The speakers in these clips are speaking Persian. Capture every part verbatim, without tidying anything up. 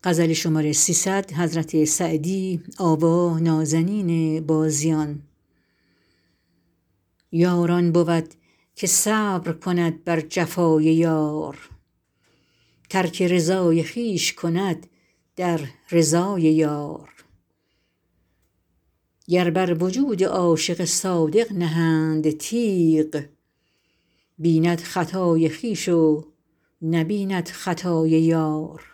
یار آن بود که صبر کند بر جفای یار ترک رضای خویش کند در رضای یار گر بر وجود عاشق صادق نهند تیغ بیند خطای خویش و نبیند خطای یار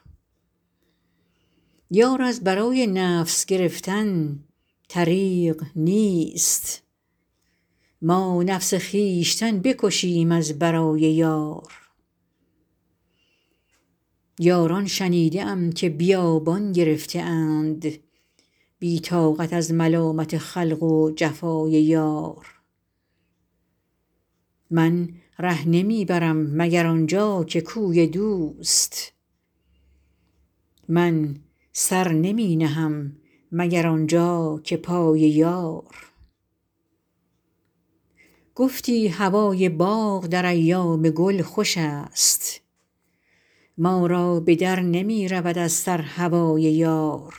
یار از برای نفس گرفتن طریق نیست ما نفس خویشتن بکشیم از برای یار یاران شنیده ام که بیابان گرفته اند بی طاقت از ملامت خلق و جفای یار من ره نمی برم مگر آن جا که کوی دوست من سر نمی نهم مگر آن جا که پای یار گفتی هوای باغ در ایام گل خوش است ما را به در نمی رود از سر هوای یار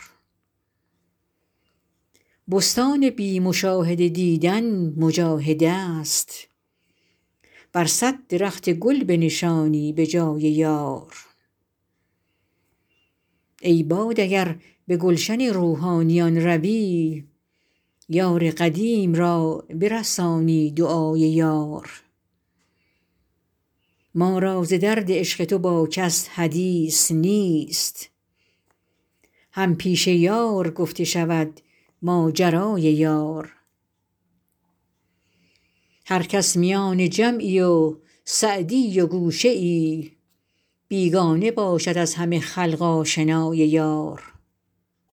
بستان بی مشاهده دیدن مجاهده ست ور صد درخت گل بنشانی به جای یار ای باد اگر به گلشن روحانیان روی یار قدیم را برسانی دعای یار ما را ز درد عشق تو با کس حدیث نیست هم پیش یار گفته شود ماجرای یار هر کس میان جمعی و سعدی و گوشه ای بیگانه باشد از همه خلق آشنای یار